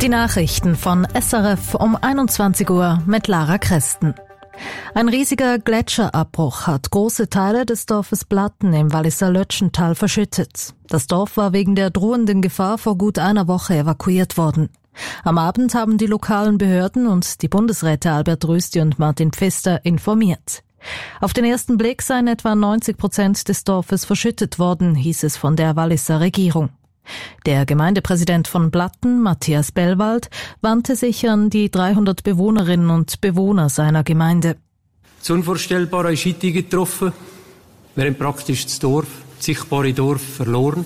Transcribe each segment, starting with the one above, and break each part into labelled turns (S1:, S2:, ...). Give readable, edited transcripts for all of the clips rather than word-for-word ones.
S1: Nachrichten von SRF um 21 Uhr mit Lara Kresten. Ein riesiger Gletscherabbruch hat große Teile des Dorfes Blatten im Walliser Lötschental verschüttet. Das Dorf war wegen der drohenden Gefahr vor gut einer Woche evakuiert worden. Am Abend haben die lokalen Behörden und die Bundesräte Albert Rösti und Martin Pfister informiert. Auf den ersten Blick seien etwa 90% des Dorfes verschüttet worden, hieß es von der Walliser Regierung. Der Gemeindepräsident von Blatten, Matthias Bellwald, wandte sich an die 300 Bewohnerinnen und Bewohner seiner Gemeinde.
S2: Das Unvorstellbare ist heute getroffen. Wir haben praktisch das sichtbare Dorf verloren.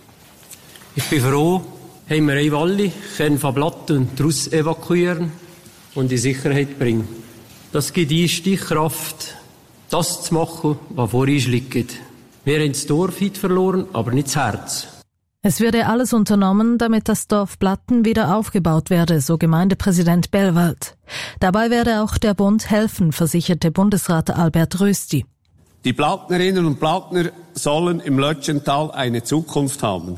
S2: Ich bin froh, haben wir alle können von Blatten daraus evakuieren und in Sicherheit bringen. Das gibt uns die Kraft, das zu machen, was vor uns liegt. Wir haben das Dorf heute verloren, aber nicht das Herz.
S1: Es würde alles unternommen, damit das Dorf Blatten wieder aufgebaut werde, so Gemeindepräsident Bellwald. Dabei werde auch der Bund helfen, versicherte Bundesrat Albert Rösti.
S3: Die Blattnerinnen und Blattner sollen im Lötschental eine Zukunft haben.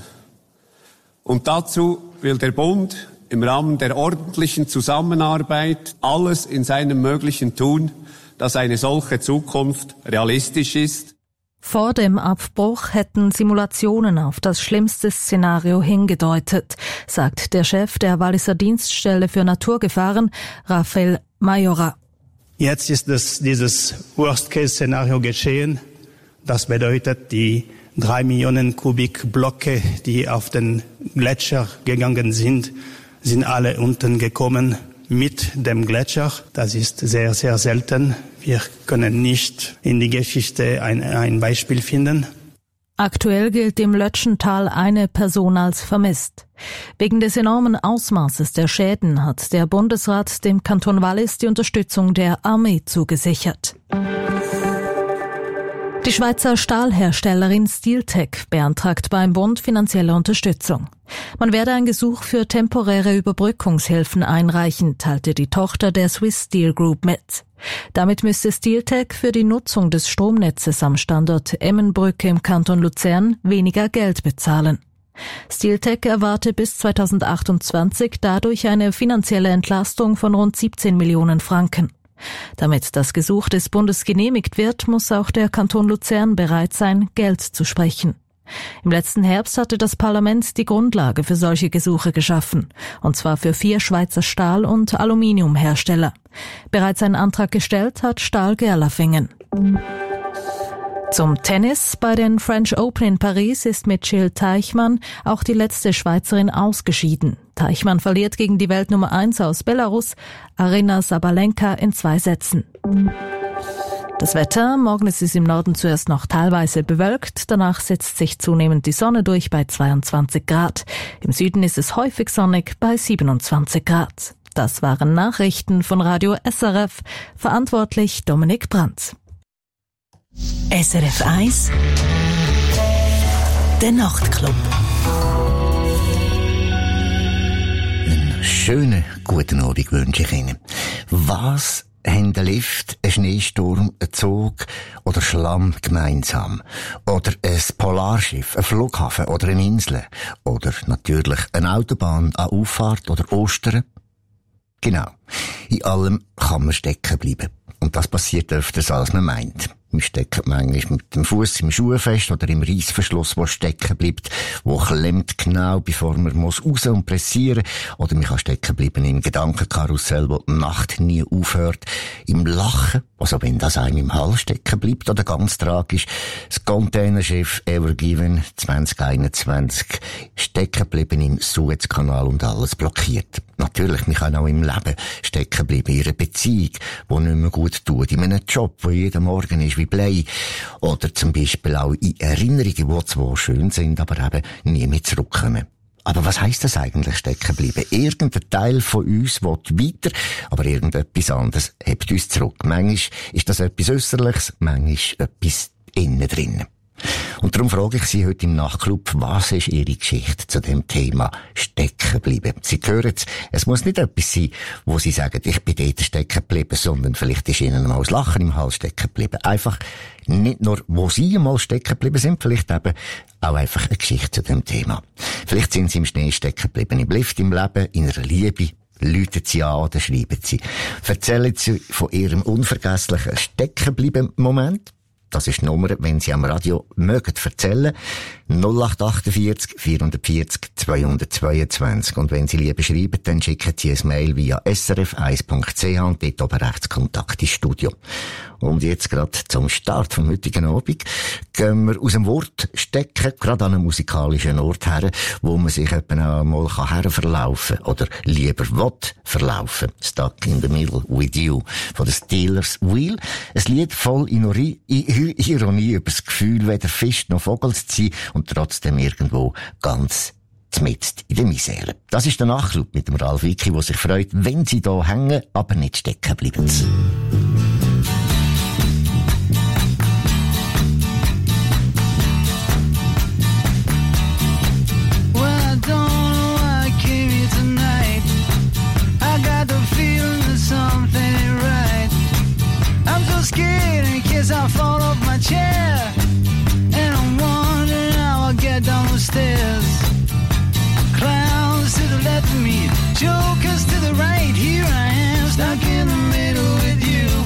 S3: Und dazu will der Bund im Rahmen der ordentlichen Zusammenarbeit alles in seinem Möglichen tun, dass eine solche Zukunft realistisch ist.
S1: Vor dem Abbruch hätten Simulationen auf das schlimmste Szenario hingedeutet, sagt der Chef der Walliser Dienststelle für Naturgefahren, Raphael Majora.
S4: Jetzt ist dieses Worst-Case-Szenario geschehen. Das bedeutet, die 3 Millionen Kubikblöcke, die auf den Gletscher gegangen sind alle unten gekommen mit dem Gletscher. Das ist sehr, sehr selten. Wir können nicht in die Geschichte ein Beispiel finden.
S1: Aktuell gilt im Lötschental eine Person als vermisst. Wegen des enormen Ausmaßes der Schäden hat der Bundesrat dem Kanton Wallis die Unterstützung der Armee zugesichert. Die Schweizer Stahlherstellerin Steeltech beantragt beim Bund finanzielle Unterstützung. Man werde ein Gesuch für temporäre Überbrückungshilfen einreichen, teilte die Tochter der Swiss Steel Group mit. Damit müsste Steeltech für die Nutzung des Stromnetzes am Standort Emmenbrücke im Kanton Luzern weniger Geld bezahlen. Steeltech erwarte bis 2028 dadurch eine finanzielle Entlastung von rund 17 Millionen Franken. Damit das Gesuch des Bundes genehmigt wird, muss auch der Kanton Luzern bereit sein, Geld zu sprechen. Im letzten Herbst hatte das Parlament die Grundlage für solche Gesuche geschaffen, und zwar für 4 Schweizer Stahl- und Aluminiumhersteller. Bereits einen Antrag gestellt hat Stahl Gerlafingen. Zum Tennis. Bei den French Open in Paris ist mit Jill Teichmann auch die letzte Schweizerin ausgeschieden. Teichmann verliert gegen die Weltnummer 1 aus Belarus, Aryna Sabalenka, in 2 Sätzen. Das Wetter. Morgen ist es im Norden zuerst noch teilweise bewölkt. Danach setzt sich zunehmend die Sonne durch bei 22 Grad. Im Süden ist es häufig sonnig bei 27 Grad. Das waren Nachrichten von Radio SRF. Verantwortlich Dominik Brandt.
S5: SRF 1 Der Nachtclub.
S6: Einen schönen guten Abend wünsche ich Ihnen. Was haben der Lift, ein Schneesturm, ein Zug oder Schlamm gemeinsam? Oder ein Polarschiff, ein Flughafen oder eine Insel? Oder natürlich eine Autobahn an Auffahrt oder Ostern? Genau. In allem kann man stecken bleiben. Und das passiert öfters, als man meint. Man steckt manchmal mit dem Fuß im Schuh fest oder im Reissverschluss, der stecken bleibt, wo klemmt genau, bevor man muss raus und pressieren. Oder man kann stecken bleiben im Gedankenkarussell, wo die Nacht nie aufhört. Im Lachen, also wenn das einem im Hals stecken bleibt, oder ganz tragisch, das Containerschiff Ever Given 2021 stecken bleiben im Suezkanal und alles blockiert. Natürlich, man kann auch im Leben stecken bleiben, in einer Beziehung, die nicht mehr gut tut, in einem Job, der jeden Morgen ist wie Blei, oder zum Beispiel auch in Erinnerungen, die zwar schön sind, aber eben nie mehr zurückkommen. Aber was heisst das eigentlich, stecken bleiben? Irgendein Teil von uns will weiter, aber irgendetwas anderes hebt uns zurück. Manchmal ist das etwas Äusserliches, manchmal etwas innen drin. Und darum frage ich Sie heute im Nachtclub, was ist Ihre Geschichte zu dem Thema stecken bleiben? Sie hören es muss nicht etwas sein, wo Sie sagen, ich bin dort stecken geblieben, sondern vielleicht ist Ihnen mal das Lachen im Hals stecken geblieben. Einfach nicht nur, wo Sie mal stecken geblieben sind, vielleicht eben auch einfach eine Geschichte zu dem Thema. Vielleicht sind Sie im Schnee stecken geblieben, im Lift, im Leben, in einer Liebe. Läuten Sie an oder schreiben Sie. Erzählen Sie von Ihrem unvergesslichen Steckenbleiben-Moment. Das ist die Nummer, wenn Sie am Radio mögen erzählen. 0848 440 222. Und wenn Sie lieber schreiben, dann schicken Sie ein Mail via srf1.ch und dort oben rechts Kontakt ins Studio. Und jetzt gerade zum Start vom heutigen Abend gehen wir aus dem Wort stecken, gerade an einen musikalischen Ort her, wo man sich etwa auch mal her verlaufen oder lieber will verlaufen. Stuck in the Middle with You von den Steelers Wheel. Ein Lied voll Ironie über das Gefühl, weder Fisch noch Vogel zu sein und trotzdem irgendwo ganz mitten in der Misere. Das ist der Nachtclub mit dem Ralf Wicki, der sich freut, wenn Sie da hängen, aber nicht stecken bleiben.
S7: Scared in case I fall off my chair, and I'm wondering how I'll get down the stairs. Clowns to the left of me, jokers to the right. Here I am, stuck in the middle with you.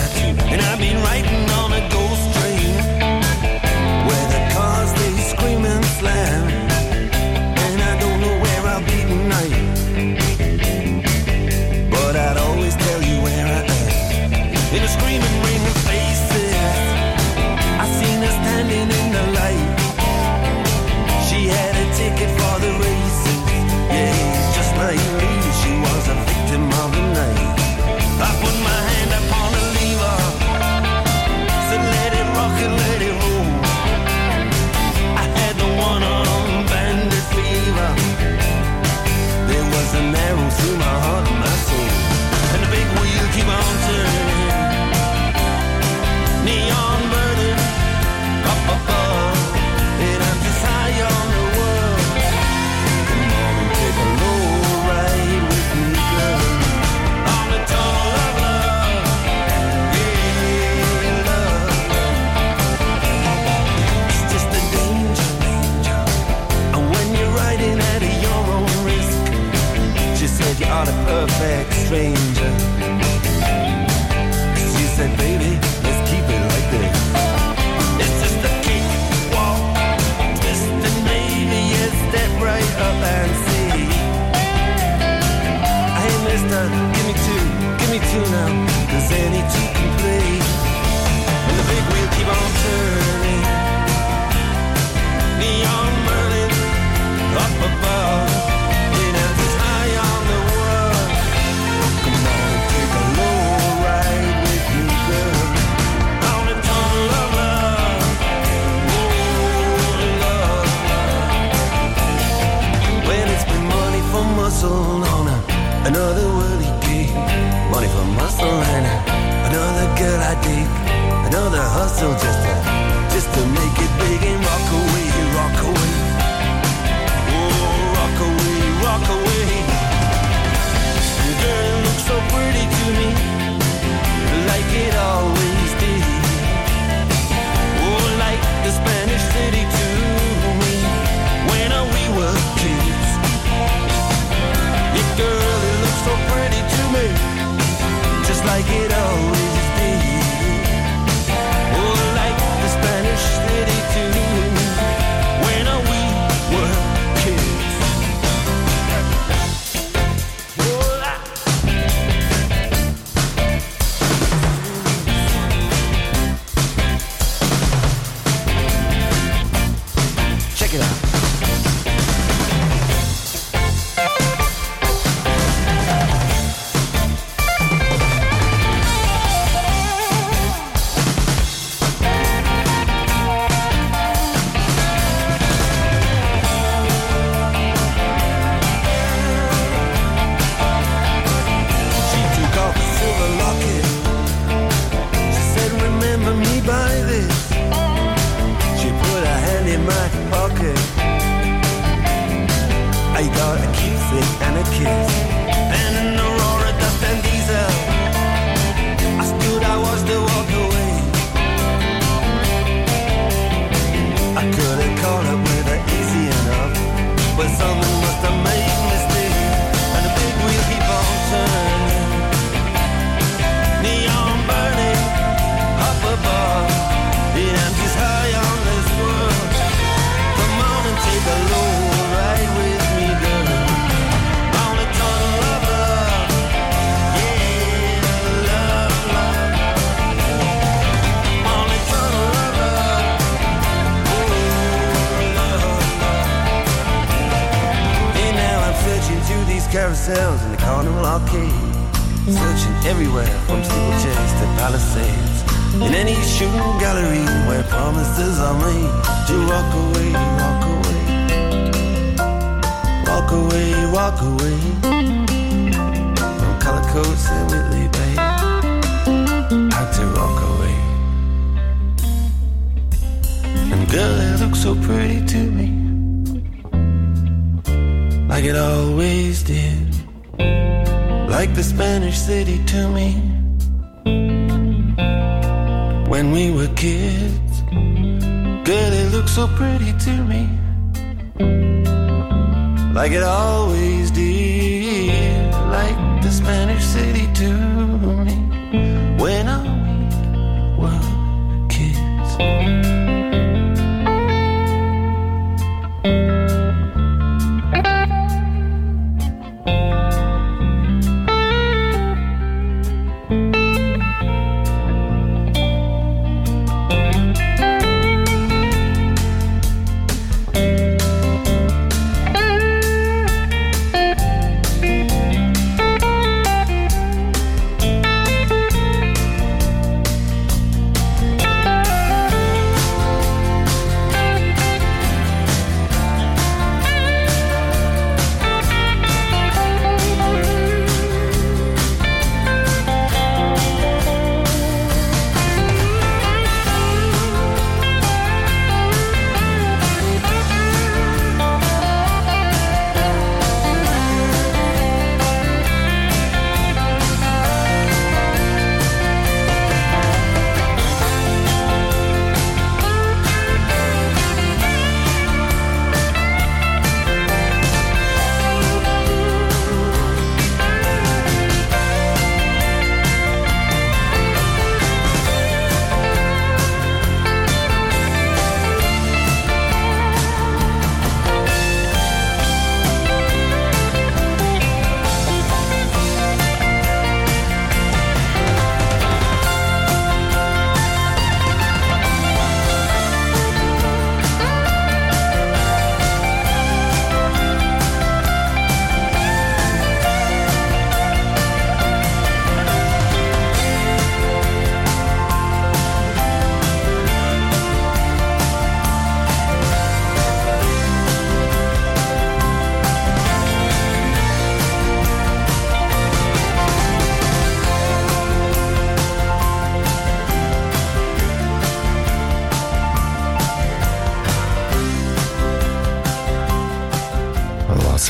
S8: tattoo. And I've been riding on a ghost train where the cars they scream and slam. And I don't know where I'll be tonight, but I'd always tell you where I am. In a screaming ring of faces, I seen her standing in the light. She had a ticket for the races, yeah, just like me. She was a victim of the night. I put my hand upon the lever, said let it rock and let it roll. I had the one-armed bandit fever. There was an arrow through my heart and my soul. And the big wheel keep on turning, neon burning up above, and I'm just high on the world. Come on and take a low ride with me, girl, on the tunnel of love, yeah, love. It's just a danger, danger, and when you're riding at your own risk. She said you are the perfect stranger. She said, baby, let's keep it like this. It's just a kick, walk, twist, and maybe you step right up and see. Hey, mister, give me two now, 'cause any two can play. And the big wheel keep on turning, neon burning up above, and I'm just high on the world. Come on and take a low ride with me, girl, on the tunnel of love, oh love. When it's been money for muscle on another worldly gig, money for muscle and another girl I dig, another hustle just to make it big and rock away, rock away. Oh, rock away, rock away. Your girl looks so pretty to me, like it always did. Oh, like the Spanish city to me, when we were kids. Your girl, it looks so pretty to me, just like it always did. Oh, like the Spanish city to me, when we were kids. Check it out. She took off the silver locket. She said, remember me by this. She put her hand in my pocket. I got a keepsake and a kiss, and an Aurora dust and diesel. I stood, I was to walk away. I could have caught up with her easy enough, but something must have made me stay. And the big wheel keep on turning, neon burning up above, and I'm just high on this world. Come on and take a low ride with me, girl, on the tunnel of love, yeah, love, love, on the tunnel of love, oh, love, love. And now I'm searching through these carousels in the Carnival Arcade, searching everywhere from steeplechase to Palisades, in any shooting gallery where promises are made to walk away, walk away, walk away, walk away, from color coats and Whitley Bay, out to rock away. And girl, it looks so pretty to me, like it always did, like the Spanish city to me, when we were kids. Girl, it looks so pretty to me, like it always did, like the Spanish city to me, when we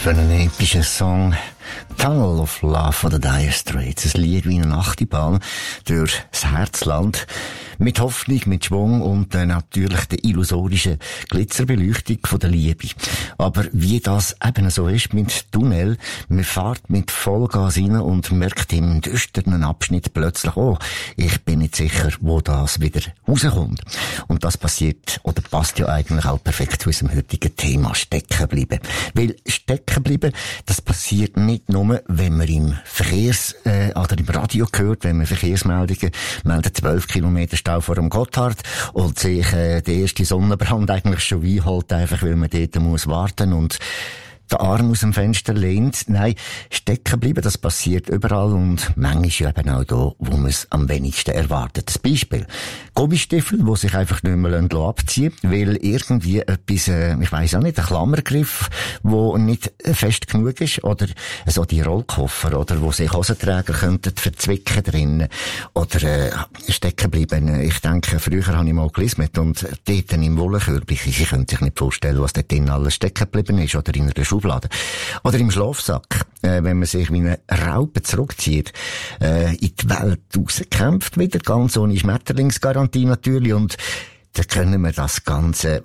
S6: für einen epischen Song. Tunnel of Love von den Dire Straits. Ein Lied wie eine Achterbahn durch das Herzland. Mit Hoffnung, mit Schwung und natürlich der illusorischen Glitzerbeleuchtung von der Liebe. Aber wie das eben so ist mit Tunnel, man fährt mit Vollgas rein und merkt im düsteren Abschnitt plötzlich, oh, ich bin nicht sicher, wo das wieder rauskommt. Und das passiert, oder passt ja eigentlich auch perfekt zu unserem heutigen Thema, stecken bleiben. Weil stecken bleiben, das passiert nicht nur, wenn man im oder im Radio hört, wenn man Verkehrsmeldungen meldet, 12 Kilometer Stau vor dem Gotthard und sich der erste Sonnenbrand eigentlich schon einholt, einfach weil man dort muss warten und den Arm aus dem Fenster lehnt. Nein, stecken bleiben, das passiert überall und manchmal eben auch da, wo man es am wenigsten erwartet. Das Beispiel: Gummistiefel, die sich einfach nicht mehr abziehen lassen, weil irgendwie etwas, ich weiss auch nicht, ein Klammergriff, der nicht fest genug ist, oder so die Rollkoffer, oder wo sich Hosenträger könnten verzwicken drinnen, oder stecken bleiben. Ich denke, früher habe ich mal gelismet und dort im Wollenkörbchen, ich könnte sich nicht vorstellen, was dort drin alles stecken geblieben ist, oder in einer Schublade. Oder im Schlafsack, wenn man sich wie eine Raupe zurückzieht, in die Welt rauskämpft, wieder ganz ohne Schmetterlingsgarantie natürlich, und da können wir das ganze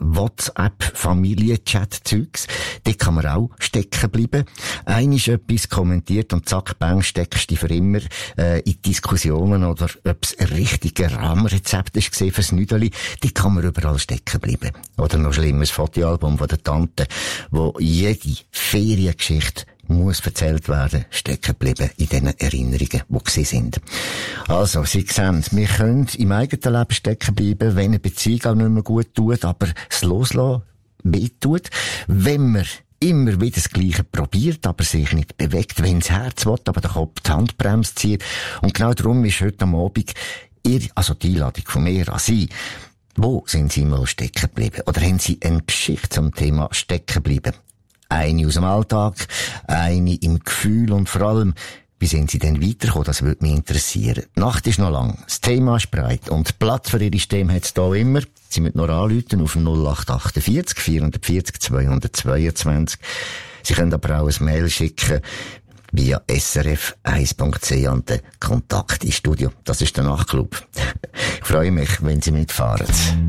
S6: WhatsApp-Familie-Chat-Zeugs, da kann man auch stecken bleiben. Einer ist etwas kommentiert und zack, bang, steckst du für immer in Diskussionen, oder ob es ein richtiger Rahmenrezept ist fürs Nüdeli, die kann man überall stecken bleiben. Oder noch schlimmer, das Fotoalbum von der Tante, wo jede Feriengeschichte muss erzählt werden, stecken geblieben in diesen Erinnerungen, die sie sind. Also, Sie sehen, wir können im eigenen Leben stecken bleiben, wenn eine Beziehung auch nicht mehr gut tut, aber das Loslassen wehtut. Wenn man immer wieder das Gleiche probiert, aber sich nicht bewegt, wenn das Herz will, aber der Kopf die Handbremse zieht. Und genau darum ist heute am Abend die Einladung von mir an Sie. Wo sind Sie mal stecken geblieben? Oder haben Sie eine Geschichte zum Thema stecken bleiben? Eine aus dem Alltag, eine im Gefühl und vor allem, wie sind Sie denn weitergekommen? Das würde mich interessieren. Die Nacht ist noch lang, das Thema ist breit und Platz für Ihre Stimme hat es da immer. Sie müssen noch anrufen auf 0848 440 222. Sie können aber auch ein Mail schicken via srf1.ch und den Kontakt ins Studio. Das ist der Nachtclub. Ich freue mich, wenn Sie mitfahren.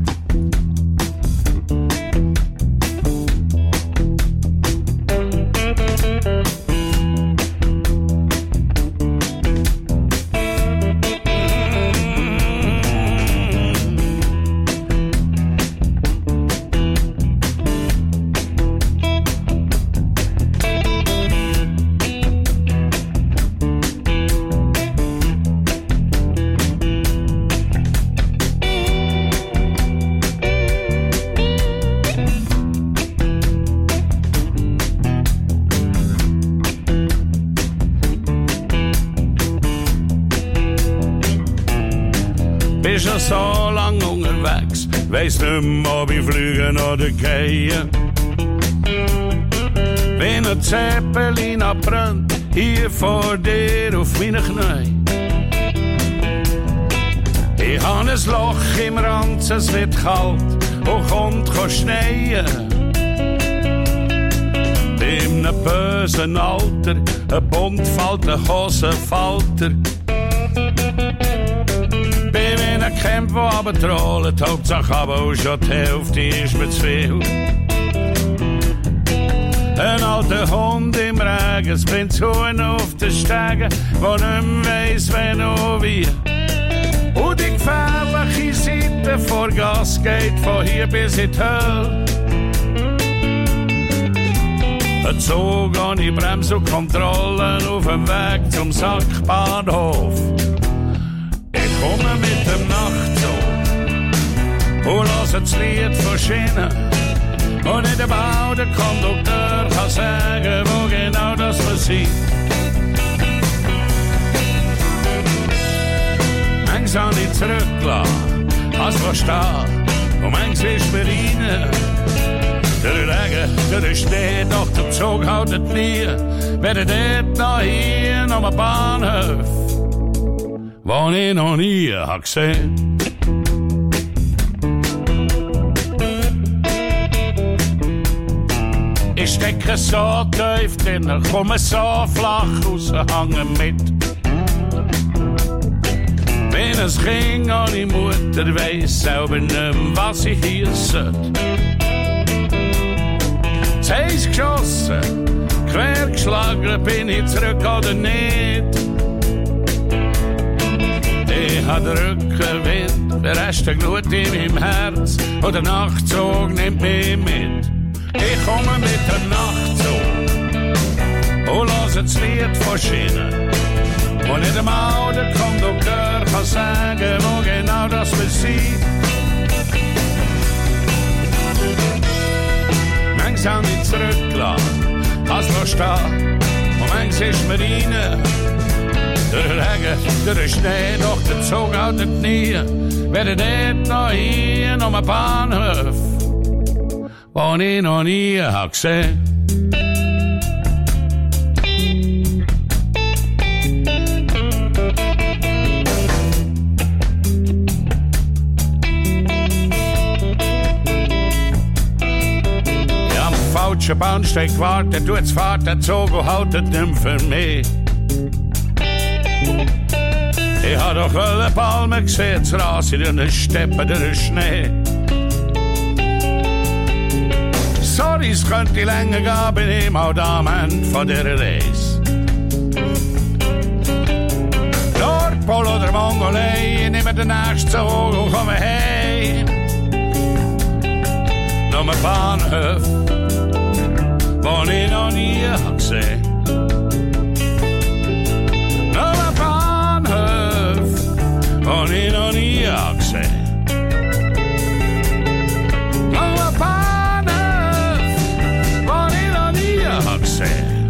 S9: Bist schon so lang unterwegs, weiss nicht mehr, ob ich fliegen oder gehen. Wenn ein Zeppelin abbrennt, hier vor dir auf meinen Knien. Ich hab ein Loch im Ranzen, es wird kalt und kommt schneien. In einem bösen Alter, ein buntfalter Hosenfalter. Ein Camp, wo aber trollt, Hauptsache aber auch schon die Hälfte ist mir zu viel. Ein alter Hund im Regen, es bringt Huhn auf den Stegen, wo nicht mehr weiss, wenn und wie. Und die gefährliche Seite vor Gas geht von hier bis in die Hölle. Ein Zug ohne Bremse und Kontrollen auf dem Weg zum Sackbahnhof. Ich komme mit dem Nachtzug und höre das Lied von Schienen. Und in dem Bau der Kondukteur kann sagen, wo genau das wir sind. Manches habe ich zurückgelassen, als verstehen, und manches ist mir rein. Der Regen, der Schnee, doch der Zug haltet nie. Weder dort noch hier, noch am Bahnhof, wo ich noch nie hab gesehen. Ich stecke so tief drin, komme so flach raus, hänge mit. Wenn ein Kind ohne Mutter weiss selber nicht mehr, was ich hier sollte. Eins geschossen, quer geschlagen, bin ich zurück oder nicht. Ich hab den Rückenwind, der Rest der Glut in meinem Herz, und der Nachtzug nimmt mich mit. Ich komme mit der Nachtzug und höre das Lied von Schienen. Und nicht einmal der Kondukteur kann sagen, wo genau das wir sind. Manchmal habe ich zurückgelassen, hab's noch stehen. Und manchmal ist mir rein. Der Regen, der Schnee, doch der Zug haltet nie. Werde dort noch hier, noch ein Bahnhof, wo ich noch nie hab gesehen. Falscher Bahnsteig gewartet, du jetzt fahrt der Zug und haltet nicht für mich. Ich hab doch alle Palmen gesehen, das Ras in den Steppen, der Schnee. Sorry, es könnte länger gehen, bin ich mal da am Ende von dieser Reise. Nordpol oder Mongolei, ich nehme den nächsten Zug und komme heim. Noch ein Bahnhof, wo ich noch nie hab gesehen. Noch ein Bahnhof, wo ich noch nie hab gesehen. Noch ein Bahnhof, wo ich noch nie hab gesehen.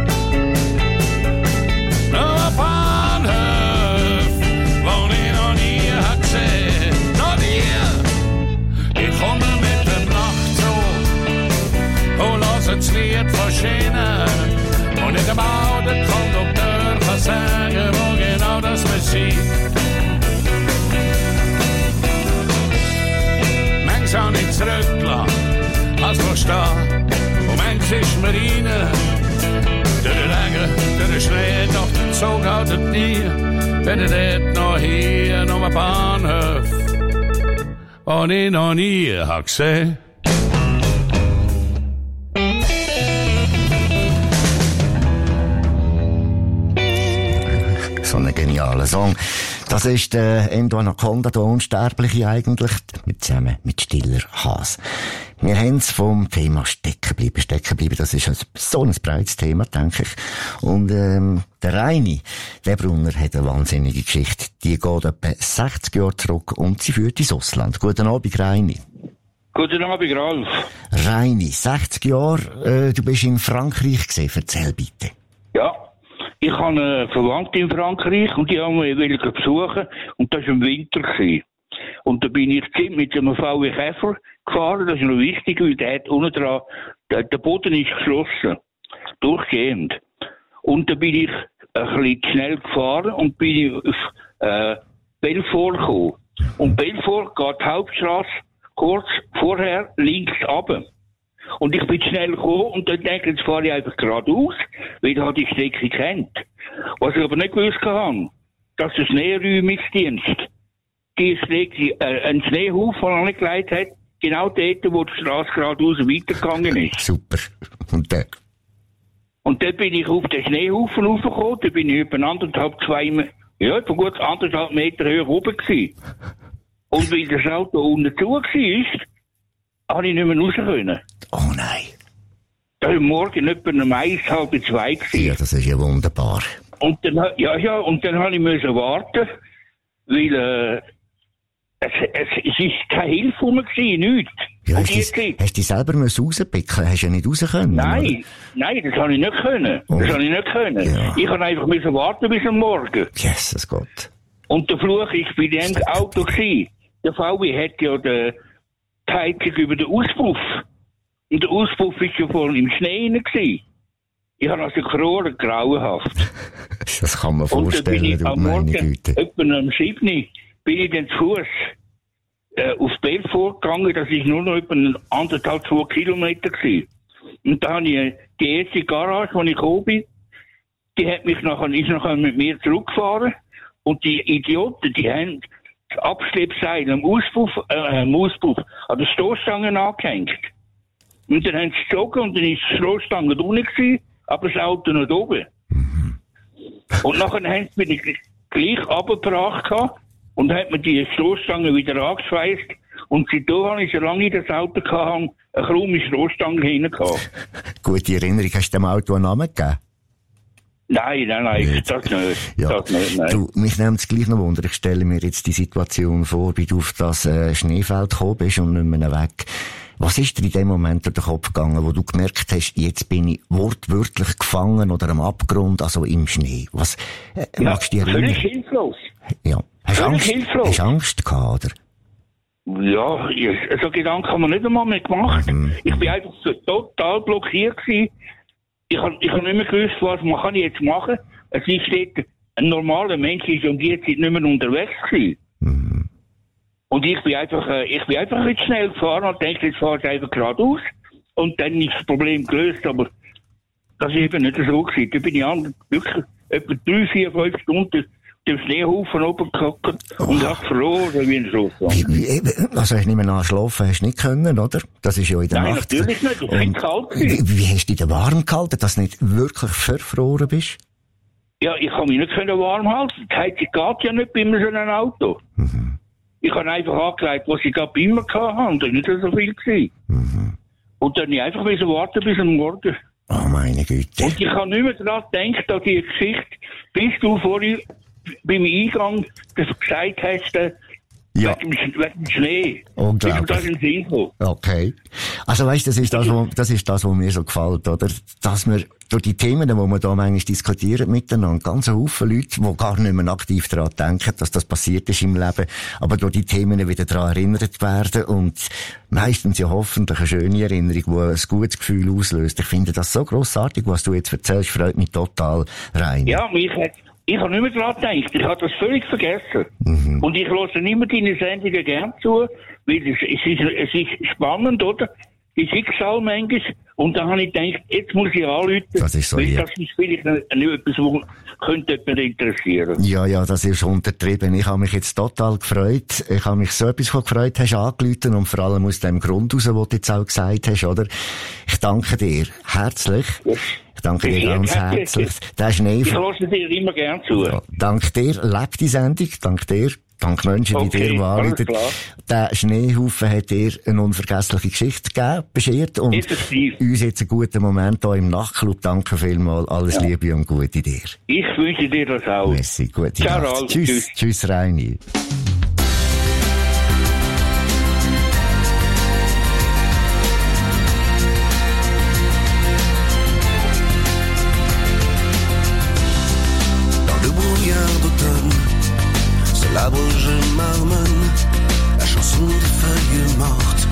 S9: Noch ein Bahnhof, wo ich noch nie hab gesehen. Noch nie. Ich komme mit dem Nachtzug und lasse das Lied von Schienen. Und nicht einmal der Kondukteur kann sagen, wo genau das wir sind. Manchmal habe ich zurückgelassen, als noch stehen. Und manchmal ist mir rein. Der Regen, der Schnee, doch der Zug haltet nie. Wenn er dort noch hier, noch ein Bahnhof, wo ich noch nie hab gesehen.
S6: So ein genialer Song. Das ist der Endo Anaconda, der Unsterbliche eigentlich, zusammen mit Stiller Haas. Wir haben es vom Thema stecken bleiben. Das ist so ein breites Thema, denke ich. Und der Reini, der Brunner, hat eine wahnsinnige Geschichte. Die geht etwa 60 Jahre zurück und sie führt ins Ausland. Guten Abend, Reini.
S10: Guten Abend, Ralf.
S6: Reini, 60 Jahre, du bist in Frankreich gewesen. Erzähl bitte.
S10: Ja. Ich habe eine Verwandte in Frankreich und die haben mich besuchen und das war im Winter. Und da bin ich mit einem VW Käfer gefahren, das ist noch wichtig, weil der hat unten dran, der Boden ist geschlossen, durchgehend. Und da bin ich ein bisschen schnell gefahren und bin auf Belfort gekommen. Und Belfort geht die Hauptstrasse kurz vorher links runter. Und ich bin schnell gekommen und dann denke ich, jetzt fahre ich einfach geradeaus, weil ich die Strecke kennt. Was ich aber nicht gewusst habe, dass der Schneeräumungsdienst die Strecke, einen Schneehaufen angelegt hat, genau dort, wo die Straße geradeaus weitergegangen ist.
S6: Super. Und dann?
S10: Und dann bin ich auf den Schneehaufen raufgekommen, da bin ich etwa etwa gut 1,5 Meter höher oben gewesen. Und weil das Auto unten zu war, habe ich nicht mehr raus können.
S6: Oh nein.
S10: Da war morgen etwa um 1:30, 2 gewesen.
S6: Ja, das ist ja wunderbar.
S10: Und dann, und dann habe ich müssen warten, weil, es ist keine Hilfe von mir gewesen, nichts.
S6: Ja, hast du dich selber rauspicken? Hast du ja nicht raus können?
S10: Nein, das habe ich nicht können.
S6: Oh.
S10: Das habe ich nicht können.
S6: Ja.
S10: Ich habe einfach müssen warten bis am Morgen.
S6: Jesus Gott.
S10: Und der Fluch, ich bin in dem Auto gewesen. Der VW hat ja die Heizung über den Auspuff. Und der Auspuff war ja voll im Schnee gewesen. Ich habe also gefroren, grauenhaft.
S6: Das kann man vorstellen, du meine Güte.
S10: Etwa am 7. bin ich dann zu Fuß auf Belfort gegangen. Das ist nur noch etwa 1,5, 2 Kilometer gewesen. Und da habe ich die erste Garage, wo ich gekommen bin, die hat mich ist nachher mit mir zurückgefahren. Und die Idioten, die haben das Abschleppseil am Auspuff an der Stoßstange angehängt. Und dann haben sie gezogen und dann ist die Stoßstange unten gewesen, aber das Auto nicht oben. Und nachher haben sie mich gleich runtergebracht und hat mir die Stoßstange wieder angeschweißt. Und seitdem habe ich, solange ich das Auto hatte, eine krumme Stoßstange hinten gehabt.
S6: Gute Erinnerung, hast du dem Auto einen Namen gegeben?
S10: Nein, das nicht.
S6: Ja.
S10: Das nicht, nein.
S6: Du, mich nimmt es gleich noch Wunder. Ich stelle mir jetzt die Situation vor, wie du auf das Schneefeld gekommen bist und nicht mehr weg. Was ist dir in dem Moment durch den Kopf gegangen, wo du gemerkt hast, jetzt bin ich wortwörtlich gefangen oder am Abgrund, also im Schnee? Was magst du dir erinnern?
S10: Völlig hilflos.
S6: Ja. Hast du Angst gehabt, oder?
S10: Ja, so Gedanken haben wir nicht einmal mehr gemacht. Ich bin einfach so total blockiert gewesen. Ich hab nicht mehr gewusst, was man kann jetzt machen. Es ist dort, ein normaler Mensch ist um die Zeit nicht mehr unterwegs gewesen. Und ich bin einfach nicht schnell gefahren und denke, jetzt fahre ich einfach geradeaus. Und dann ist das Problem gelöst, aber das ist eben nicht so gewesen. Da bin ich wirklich etwa 3, 4, 5 Stunden dem Schneehaufen oben gehockt und habe verloren, wie ein Schloss.
S6: Also, ich nehme an, schlafen hast du nicht können, oder? Das ist ja in der
S10: Nacht.
S6: Nacht.
S10: Nein, natürlich nicht. Das ist kalt gewesen.
S6: Wie hast du dich denn warm gehalten, dass du nicht wirklich verfroren bist?
S10: Ja, ich kann mich nicht warm halten. Die Heizung geht ja nicht bei so einem Auto. Ich habe einfach angelegt, was ich gerade bei mir hatte, und dann nicht so viel gewesen. Und dann einfach warten bis am Morgen.
S6: Oh, meine Güte.
S10: Und ich habe nicht mehr daran gedacht, an die Geschichte, bis du vorhin beim Eingang das gesagt hast, wegen dem Schnee.
S6: Unglaublich.
S10: Das in den Sinn gekommen.
S6: Okay. Also weißt, das ist das, was mir so gefällt, oder? Dass wir durch die Themen, die wir da manchmal diskutieren miteinander, ganz Haufen Leute, die gar nicht mehr aktiv daran denken, dass das passiert ist im Leben, aber durch die Themen wieder daran erinnert werden und meistens ja hoffentlich eine schöne Erinnerung, die ein gutes Gefühl auslöst. Ich finde das so grossartig, was du jetzt erzählst, freut mich total rein.
S10: Ja, ich habe nicht mehr daran gedacht. Ich habe das völlig vergessen. Und ich höre immer deine Sendungen gern zu, weil es ist spannend, oder? Die Schicksal manchmal. Und da habe ich gedacht, jetzt muss ich anrufen. Das ist so, weil das ist vielleicht nicht etwas, was könnte jemand interessieren.
S6: Ja, das ist untertrieben. Ich habe mich jetzt total gefreut. Ich habe mich so etwas gefreut, hast angerufen und vor allem aus dem Grund heraus, was du jetzt auch gesagt hast, oder? Ich danke dir herzlich. Yes. Ich danke dir ganz herzlich.
S10: Ich höre dir immer gern zu.
S6: Ja, danke dir, lebt die Sendung, danke dir. Dank Menschen wie dir, die anrufen. Der Schneehaufen hat dir eine unvergessliche Geschichte gegeben, beschert und uns jetzt einen guten Moment hier im Nachtclub. Danke vielmals, alles Liebe und Gute dir.
S10: Ich wünsche dir das auch.
S6: Merci, gute Nacht. Tschüss, Reini.
S8: L'arbre je marmonne la chanson des feuilles mortes.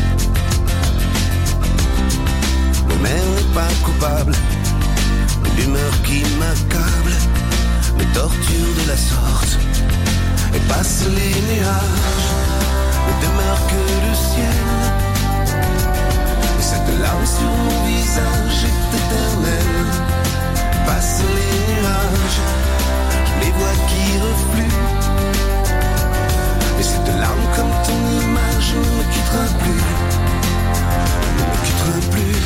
S8: Le maire n'est pas coupable, l'humeur qui m'accable me torture de la sorte. Et passent les nuages, ne demeure que le ciel. Et cette larme sur mon visage est éternelle. Passent les nuages, je les vois qui refluent. Et cette larme comme ton image ne me quittera plus. Ne me quittera plus.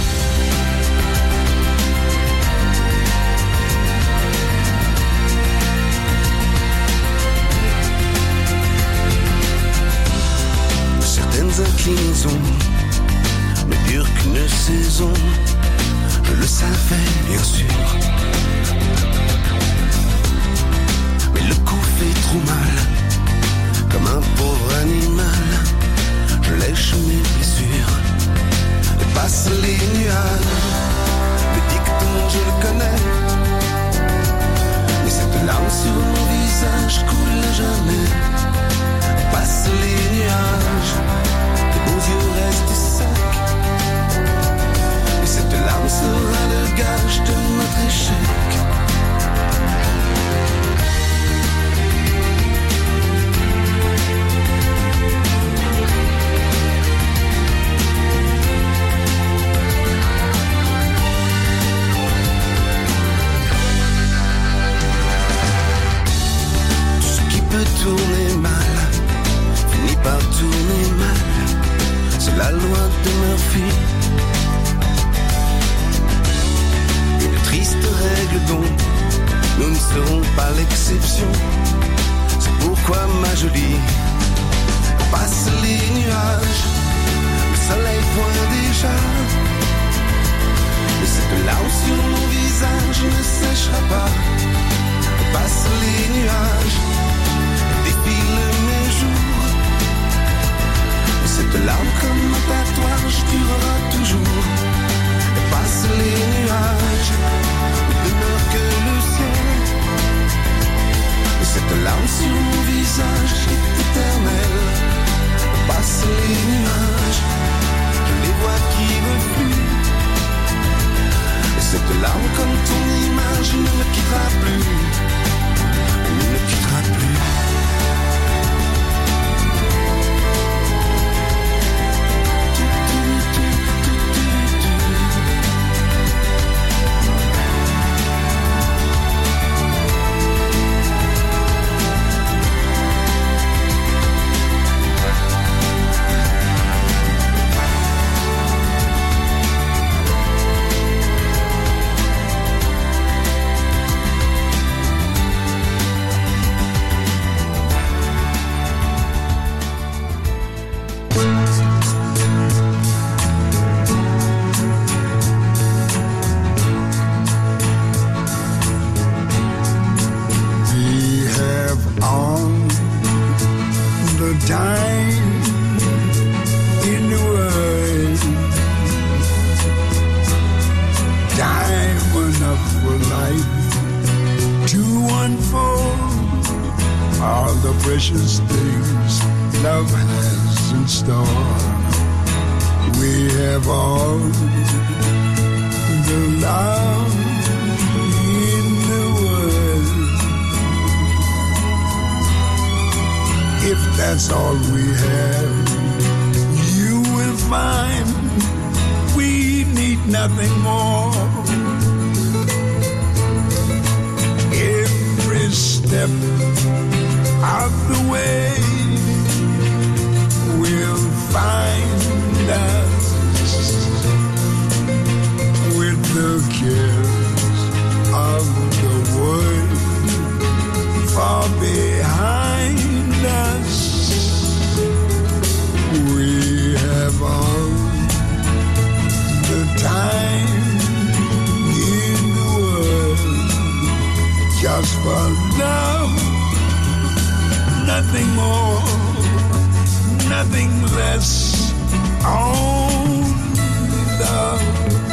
S8: Certaines inclinaisons ne durent qu'une saison. Je le savais bien sûr. Mais le coup fait trop mal. Comme un pauvre animal, je lèche mes blessures et passe les nuages. Le dicton, je le connais, mais cette larme sur mon visage coule à jamais. Passe les nuages, tes beaux yeux restent secs, et cette larme sera le gage de notre échec. suffit. Une triste règle dont nous ne serons pas l'exception. C'est pourquoi ma jolie, passe les nuages, le soleil pointe déjà. Et cette larme sur mon visage ne séchera pas. Passe les nuages, défilent mes jours. Et cette larme comme un tatouage durera toujours. Et passe les nuages, ne demeure que le ciel. Et cette larme sur mon visage est éternelle. Passe les nuages, je les vois qui refluent. Et cette larme comme ton image ne me quittera plus. Ne me quittera plus.
S11: Precious things love has in store. We have all the love in the world. If that's all we have, you will find we need nothing more. Every step out the way we'll find us with the cares of the world far behind us. We have all the time in the world just for love. Nothing more, nothing less, only love.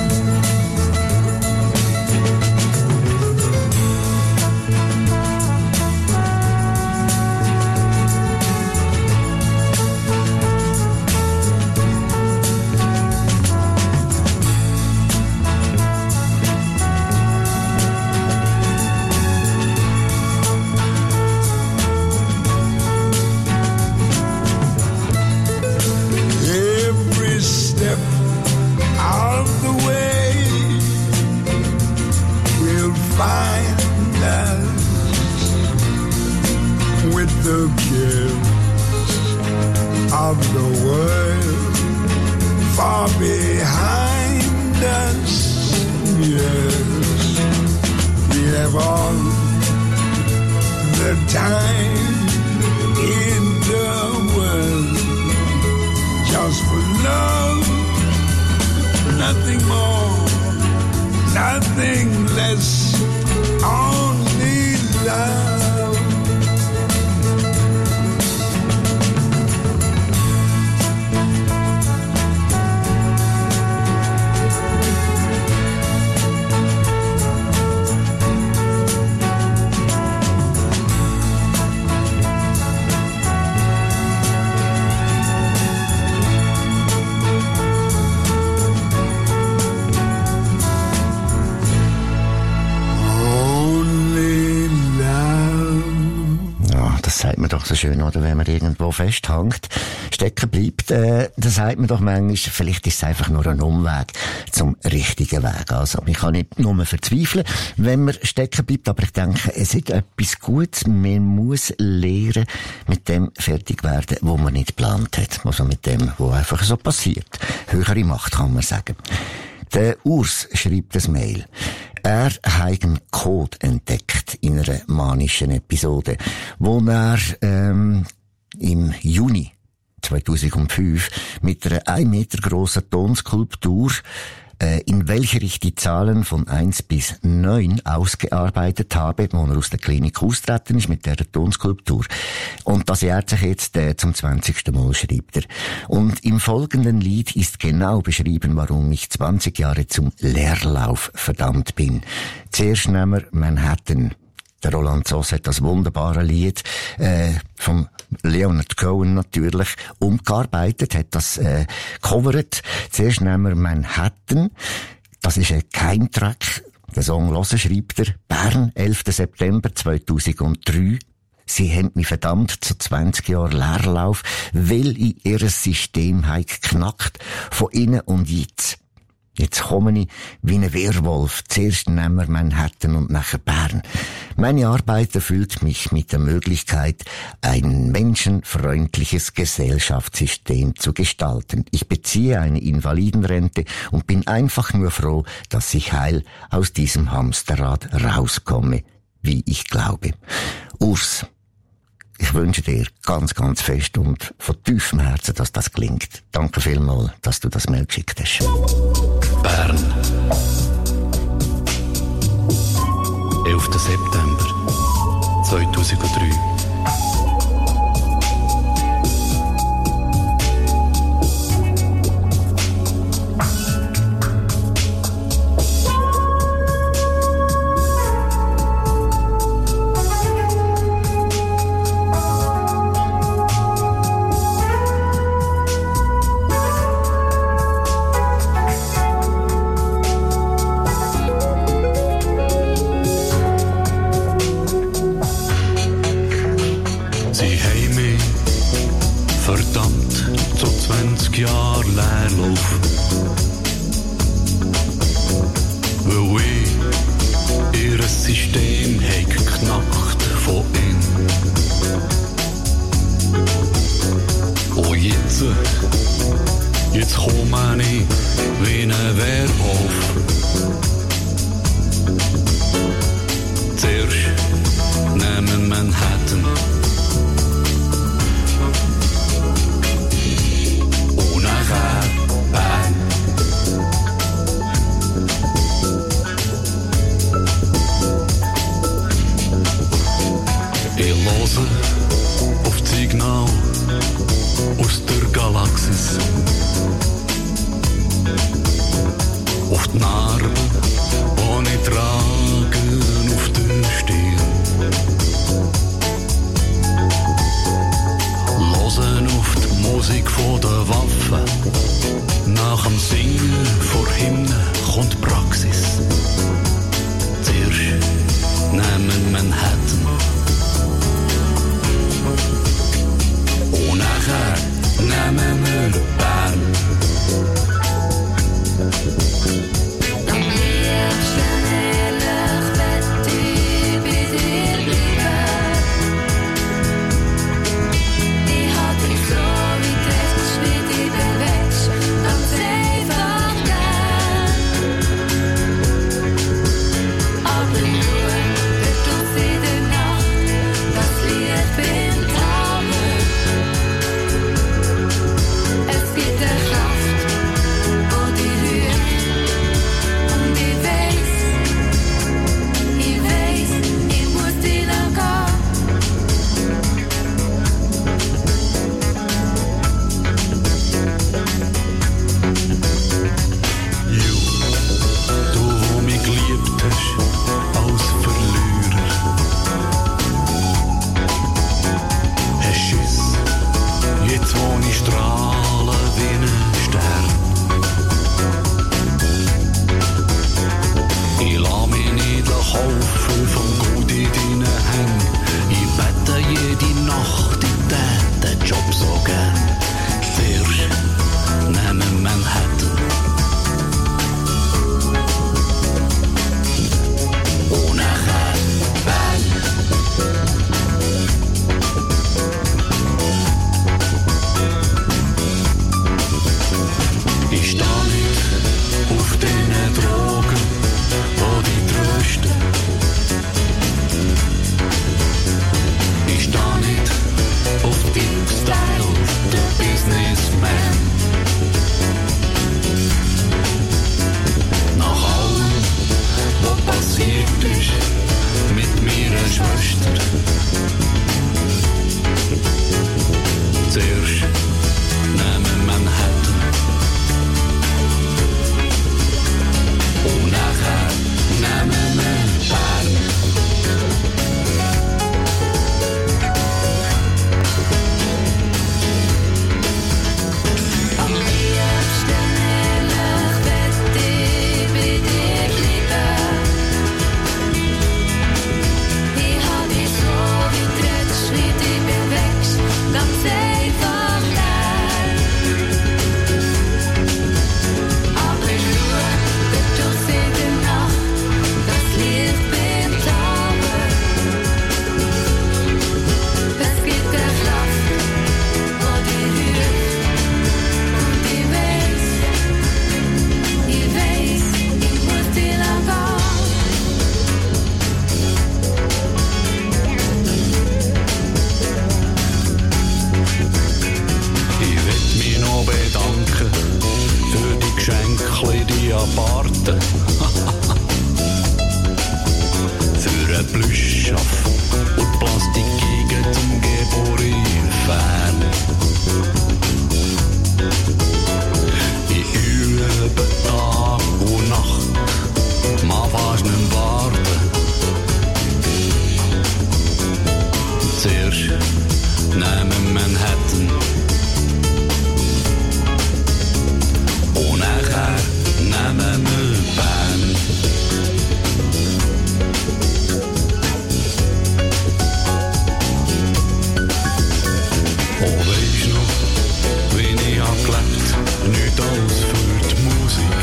S11: The cares of the world far behind us. Yes, we have all the time in the world just for love. Nothing more, nothing less, only love.
S6: man doch so schön, oder? Wenn man irgendwo festhängt, stecken bleibt, dann sagt man doch manchmal, vielleicht ist es einfach nur ein Umweg zum richtigen Weg. Also, ich kann nicht nur verzweifeln, wenn man stecken bleibt, aber ich denke, es ist etwas Gutes. Man muss lernen, mit dem fertig werden, wo man nicht geplant hat. Also mit dem, wo einfach so passiert. Höhere Macht, kann man sagen. Der Urs schreibt das Mail. Er hat einen Code entdeckt in einer manischen Episode, wo er im Juni 2005 mit einer 1 Meter grossen Tonskulptur, in welcher ich die Zahlen von 1 bis 9 ausgearbeitet habe, wo er aus der Klinik austreten ist mit dieser Tonskulptur. Und das jährt sich jetzt zum 20. Mal, schreibt er. Und im folgenden Lied ist genau beschrieben, warum ich 20 Jahre zum Leerlauf verdammt bin. Zuerst nehmen wir Manhattan. Der Roland Soss hat das wunderbare Lied vom Leonard Cohen natürlich umgearbeitet, hat das gecovert. Zuerst nehmen wir Manhattan. Das ist ein Keimtrack. Den Song hören, schreibt er. Bern, 11. September 2003. Sie haben mich verdammt zu 20 Jahren Leerlauf, weil ich ihr System geknackt, von innen und jetzt. Jetzt komme ich wie ein Werwolf. Zuerst nehmen wir Manhattan und nachher Bern. Meine Arbeit erfüllt mich mit der Möglichkeit, ein menschenfreundliches Gesellschaftssystem zu gestalten. Ich beziehe eine Invalidenrente und bin einfach nur froh, dass ich heil aus diesem Hamsterrad rauskomme, wie ich glaube. Urs, ich wünsche dir ganz, ganz fest und von tiefem Herzen, dass das gelingt. Danke vielmals, dass du das Mail geschickt hast.
S12: Bern. 11. September 2003. Jahre Leerlauf. Weil ich ihr System geknackt von innen. Und jetzt komme ich wie ein Werwolf. Zuerst nehmen Manhattan. Bern. Ich höre auf das Signal aus der Galaxis. Auf die Narben, die ich trage auf der Stirn. Hören auf die Musik von der Waffe. Nach dem Singen vor Hymnen kommt Praxis. Zuerst nehmen Manhattan. Und nachher nehmen wir Bern. Am liebsten ehrlich möchte ich bei dir bleiben. Ich hab dich so wie das, wie dich bewegst, ganz einfach gern. Aber nur, der Duft in der Nacht, das Lied bin Taumer. Es gibt eine Kraft, wo die rührt. Und ich weiß, ich muss dir noch gehen. Du, wo mich geliebt hast, als Verlierer. Hast Schiss, jetzt wo ich strahle wie ein Stern. Ich lass mich nicht kaufen vom Gut in deinen Händen. Ich bete jede Nacht
S9: Zuerst nehmen Manhattan und nachher nehmen wir Bern.
S12: Am liebsten ehrlich wird ich bei dir bleiben. Ich hab dich so wie tretsch, wie du bewegst, ganz einfach gern. Aber schau, wird durch jede Nacht das Licht beim Tauber. Es gibt eine Kraft, wo die hilft. Und ich weiß, ich muss dir lang gehen.
S9: Ich will mich noch bedanken für die Geschenke, die Aparte. Für einen Plüschschaff und Plastikgegen zum Geborenen Fan. Ich übe Tag und Nacht, man fast nicht warten. Zuerst nehmen Manhattan und nachher nehmen wir Bern. Oh, weisst noch, wie ich hab gelebt, nicht alles für die Musik.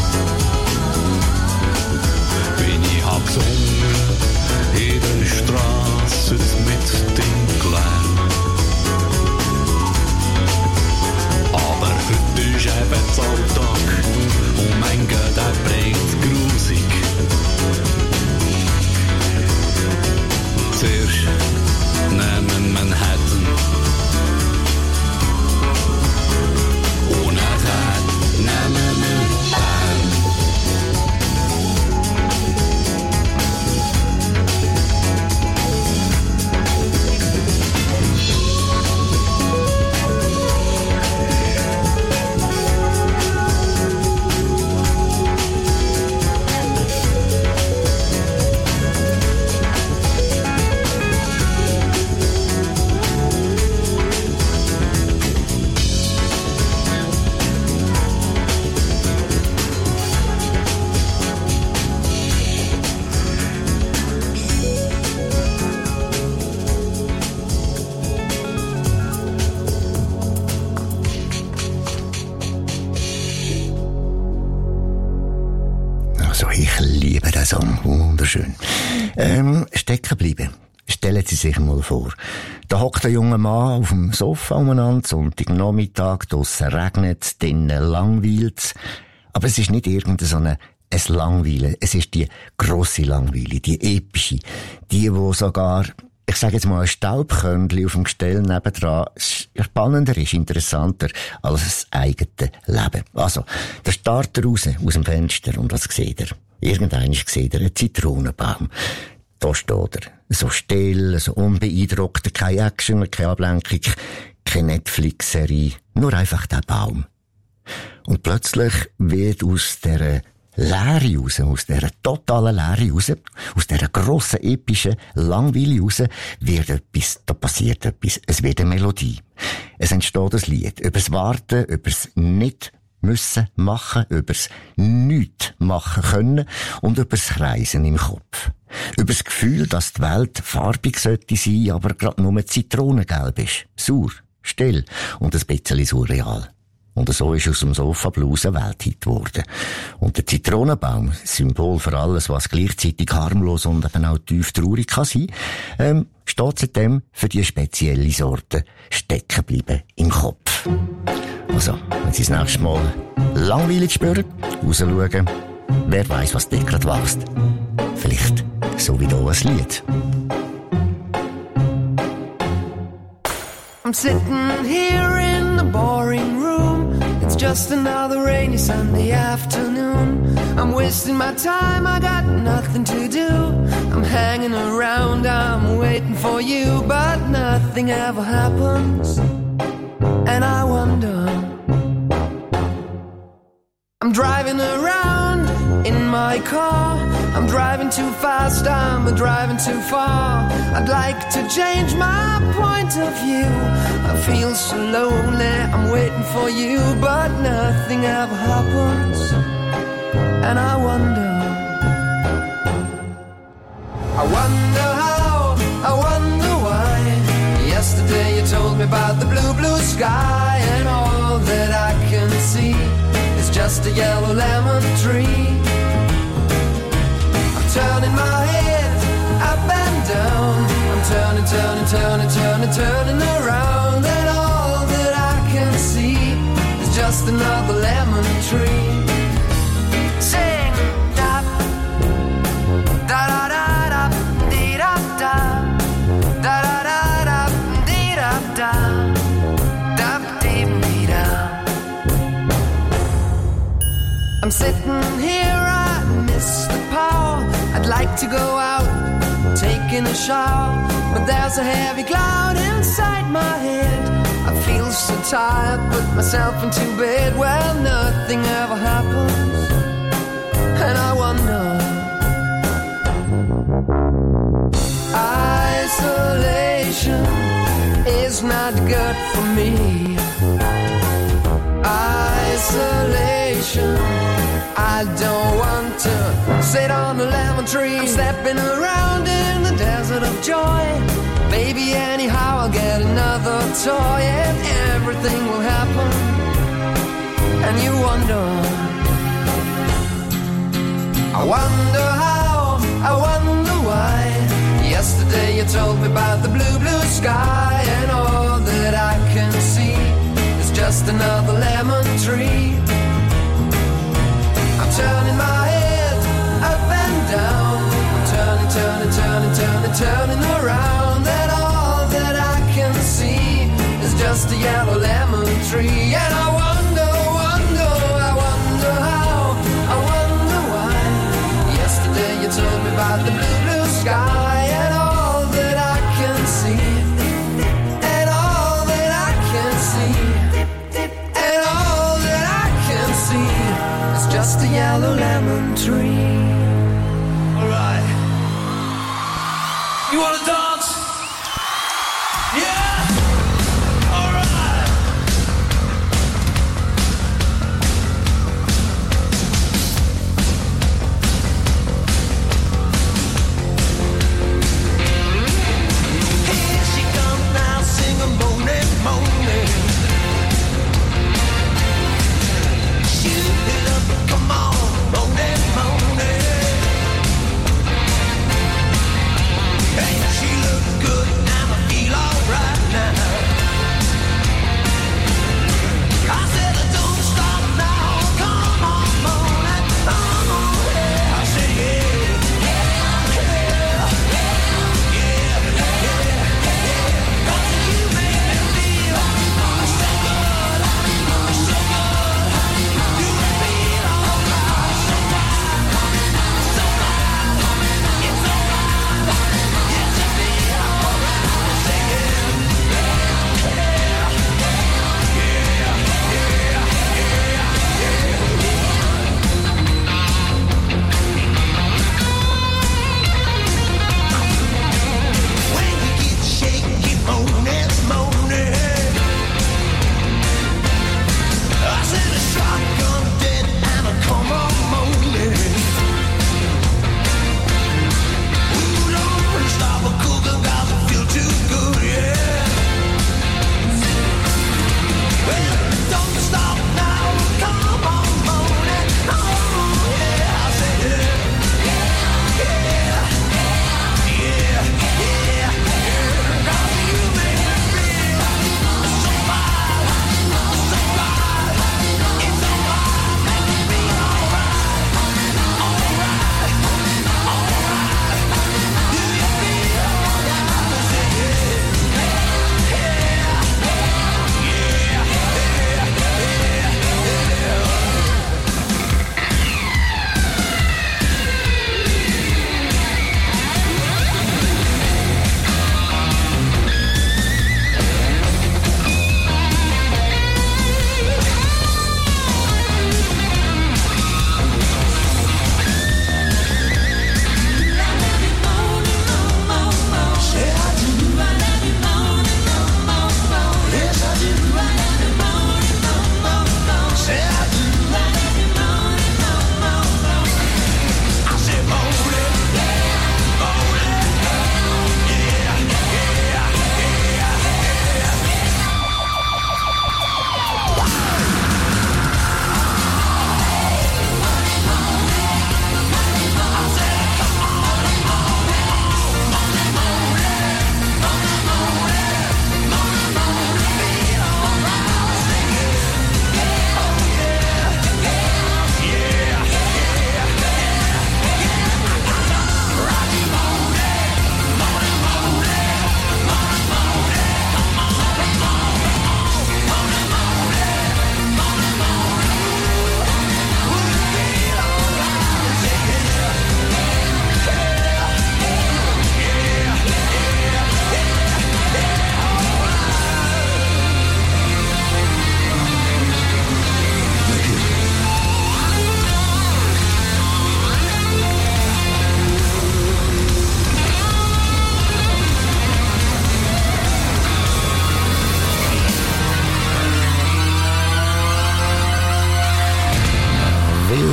S9: Wie ich hab gesungen, in der Straße mit dem Glenn. Aber heute ist eben das Alltag und mein Gott, der bringt grusig. Zuerst nehmen Manhattan und nachher nehmen wir Bern.
S6: Also ich liebe den Song, wunderschön. Stecken bleiben. Stellen Sie sich mal vor. Da hockt ein junger Mann auf dem Sofa umeinander, Sonntagnachmittag, draussen regnet, drinnen langweilt's. Aber es ist nicht irgendein so ein Langweilen. Es ist die grosse Langweile, die epische. Die, wo sogar, ich sage jetzt mal, ein Staubkörnchen auf dem Gestell nebendran spannender ist, interessanter als das eigene Leben. Also, der startet raus aus dem Fenster und was sieht er? Irgendwann sieht er einen Zitronenbaum. Da steht er. So still, so unbeeindruckt, keine Action, keine Ablenkung, keine Netflix-Serie, nur einfach der Baum. Und plötzlich wird aus dieser Leere raus, aus dieser totalen Leere raus, aus dieser grossen, epischen Langweile raus, da passiert etwas, es wird eine Melodie. Es entsteht ein Lied, übers Warten, übers nicht müssen machen, übers nicht machen können und übers Reisen im Kopf. Übers Gefühl, dass die Welt farbig sollte sein, aber gerade nur zitronengelb ist. Sauer, still und ein bisschen surreal. Und so ist aus dem Sofa-Blues ein Welthit geworden. Und der Zitronenbaum, Symbol für alles, was gleichzeitig harmlos und eben auch tief traurig kann sein, steht seitdem für die spezielle Sorte stecken bleiben im Kopf. Also, wenn Sie das nächste Mal langweilig spüren, rausschauen, wer weiss, was dort gerade wächst. Vielleicht so wie da ein Lied.
S7: I'm sitting here in the boring room. It's just another rainy Sunday afternoon. I'm wasting my time, I got nothing to do. I'm hanging around, I'm waiting for you, but nothing ever happens. and I wonder. I'm driving around in my car. I'm driving too fast, I'm driving too far. I'd like to change my point of view. I feel so lonely, I'm waiting for you, but nothing ever happens, and I wonder how, I wonder why. Yesterday you told me about the blue, blue sky, and all that I can see is just a yellow lemon tree. I'm turning my head up and down. I'm turning, turning, turning, turning, turning around, and all that I can see is just another lemon tree. Sing, da, da, da, da. I'm sitting here, I miss the power. I'd like to go out, taking a shower, but there's a heavy cloud inside my head. I feel so tired, put myself into bed. Well, nothing ever happens, and I wonder. Isolation is not good for me. Isolation, I don't want to sit on a lemon tree. I'm stepping around in the desert of joy. Maybe anyhow I'll get another toy, and everything will happen, and you wonder. I wonder how, I wonder why. Yesterday you told me about the blue, blue sky, and all that I can see is just another lemon tree. I'm turning my head up and down. I'm turning, turning, turning, turning, turning around, and all that I can see is just a yellow lemon tree. And I wonder, wonder, I wonder how, I wonder why. Yesterday you told me about the blue, blue sky, and all that I can see, and all that I can see, and all that I can see is just a yellow lemon tree.
S8: All right. You want to dance? Yeah? All right. Here she comes now, singing moaning, moaning. Shoot it up, come on, moaning, moaning. Ain't she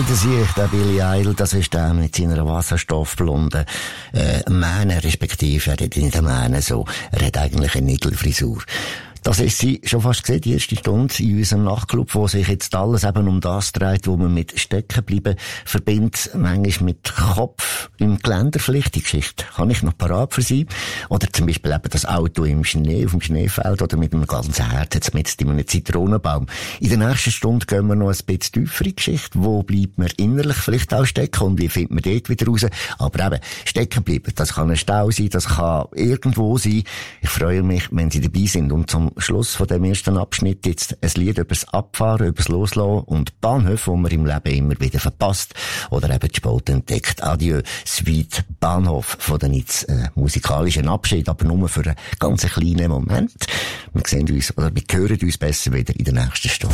S6: der Sicht, der Billy Idol, das ist der mit seiner wasserstoffblonden Mähne, respektive, er hat nicht eine Mähne so, er hat eigentlich eine Nigelfrisur. Das ist sie schon fast gesehen, die erste Stunde in unserem Nachtclub, wo sich jetzt alles eben um das dreht, wo man mit Steckenbleiben verbindet, manchmal mit Kopf im Geländer vielleicht. Die Geschichte kann ich noch parat für Sie. Oder zum Beispiel eben das Auto im Schnee, auf dem Schneefeld oder mit einem ganzen Herz jetzt mit einem Zitronenbaum. In der nächsten Stunde gehen wir noch ein bisschen tiefer in die Geschichte. Wo bleibt man innerlich vielleicht auch stecken und wie findet man dort wieder raus? Aber eben, stecken bleiben, das kann ein Stau sein, das kann irgendwo sein. Ich freue mich, wenn Sie dabei sind. Und zum Schluss von dem ersten Abschnitt jetzt ein Lied über das Abfahren, über das Loslassen und Bahnhöfe, die man im Leben immer wieder verpasst oder eben die Spalt entdeckt. Adieu, Sweet Bahnhof von den jetzt musikalischen Abschied, aber nur für einen ganz kleinen Moment. Wir sehen uns, oder wir hören uns besser wieder in der nächsten Stunde.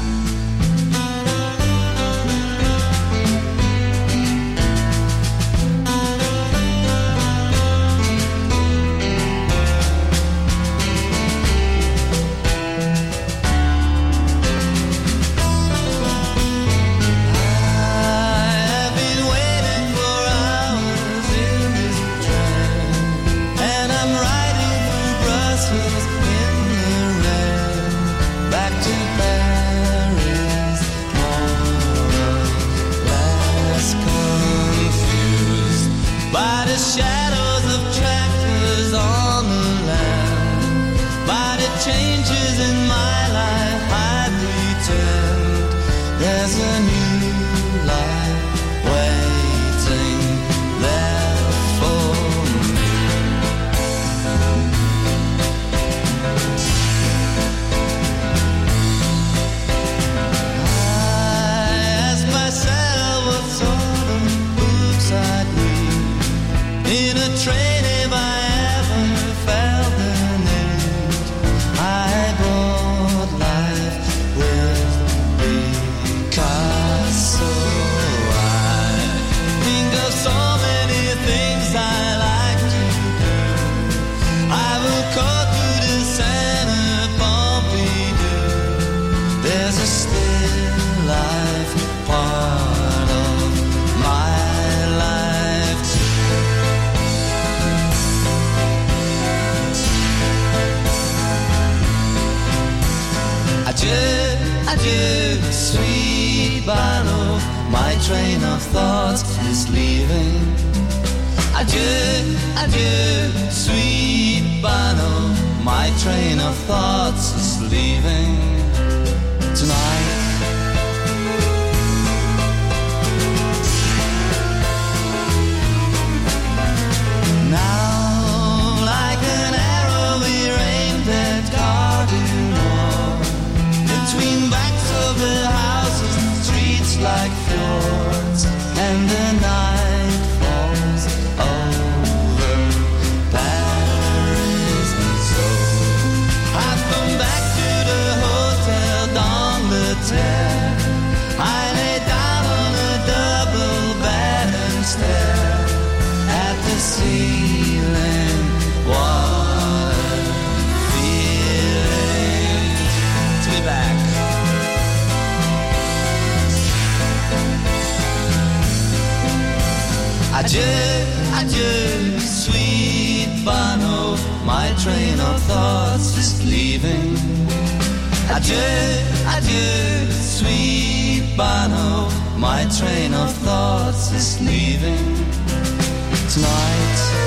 S8: Train of thoughts is leaving. Adieu, adieu, sweet Bono. My train of thoughts is leaving tonight. Now, like an arrow, we aimed at Garden Wall. Between backs of the houses, streets like fjords, and the night falls over Paris. And so I've come back to the Hotel d'Angleterre. I lay down on a double bed and stare at the ceiling. What a feeling to be back. Adieu, adieu, sweet Bono. My train of thoughts is leaving. Adieu, adieu, sweet Bono. My train of thoughts is leaving tonight.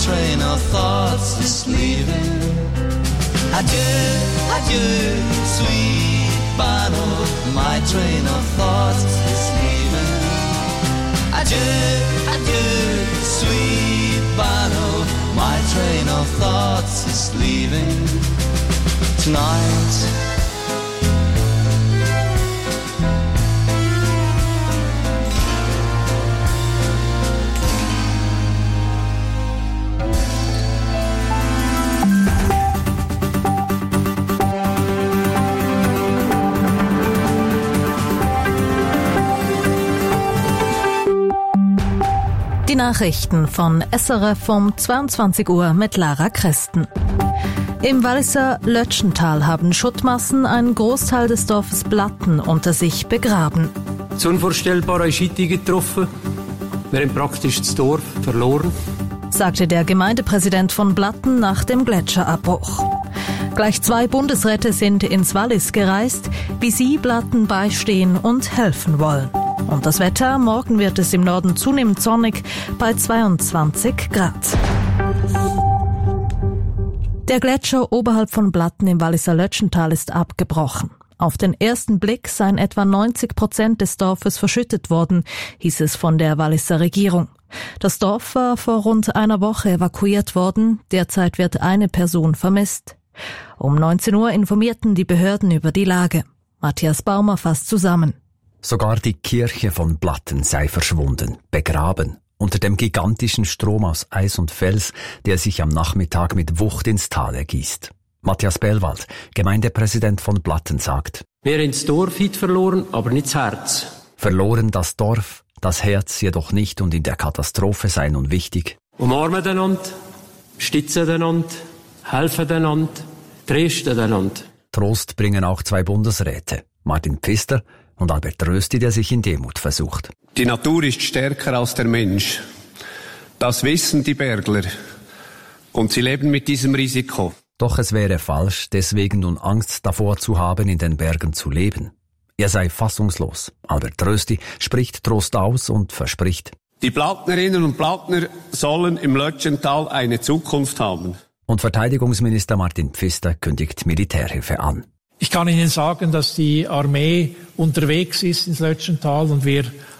S13: train of thoughts is leaving. Adieu, adieu, sweet Bano, my train of thoughts is leaving. Adieu, adieu, sweet Bano, my train of thoughts is leaving tonight.
S1: Die Nachrichten von SRF um 22 Uhr mit Lara Christen. Im Walliser Lötschental haben Schuttmassen einen Großteil des Dorfes Blatten unter sich begraben.
S2: Das unvorstellbare Scheitern getroffen. Wir haben praktisch das Dorf verloren,
S1: sagte der Gemeindepräsident von Blatten nach dem Gletscherabbruch. Gleich 2 Bundesräte sind ins Wallis gereist, wie sie Blatten beistehen und helfen wollen. Und das Wetter, morgen wird es im Norden zunehmend sonnig bei 22 Grad. Der Gletscher oberhalb von Blatten im Walliser Lötschental ist abgebrochen. Auf den ersten Blick seien etwa 90% des Dorfes verschüttet worden, hieß es von der Walliser Regierung. Das Dorf war vor rund einer Woche evakuiert worden, derzeit wird eine Person vermisst. Um 19 Uhr informierten die Behörden über die Lage. Matthias Baumer fasst zusammen.
S14: Sogar die Kirche von Blatten sei verschwunden, begraben, unter dem gigantischen Strom aus Eis und Fels, der sich am Nachmittag mit Wucht ins Tal ergießt. Matthias Bellwald, Gemeindepräsident von Blatten, sagt:
S2: Wir haben das Dorf heute verloren, aber nicht das Herz.
S14: Verloren das Dorf, das Herz jedoch nicht, und in der Katastrophe sei nun wichtig:
S2: Umarmen einander, stützen einander, helfen einander, trösten einander.
S14: Trost bringen auch 2 Bundesräte, Martin Pfister und Albert Rösti, der sich in Demut versucht.
S3: Die Natur ist stärker als der Mensch. Das wissen die Bergler. Und sie leben mit diesem Risiko.
S14: Doch es wäre falsch, deswegen nun Angst davor zu haben, in den Bergen zu leben. Er sei fassungslos. Albert Rösti spricht Trost aus und verspricht:
S3: Die Blattnerinnen und Blattner sollen im Lötschental eine Zukunft haben.
S14: Und Verteidigungsminister Martin Pfister kündigt Militärhilfe an.
S15: Ich kann Ihnen sagen, dass die Armee unterwegs ist ins Lötschental und wir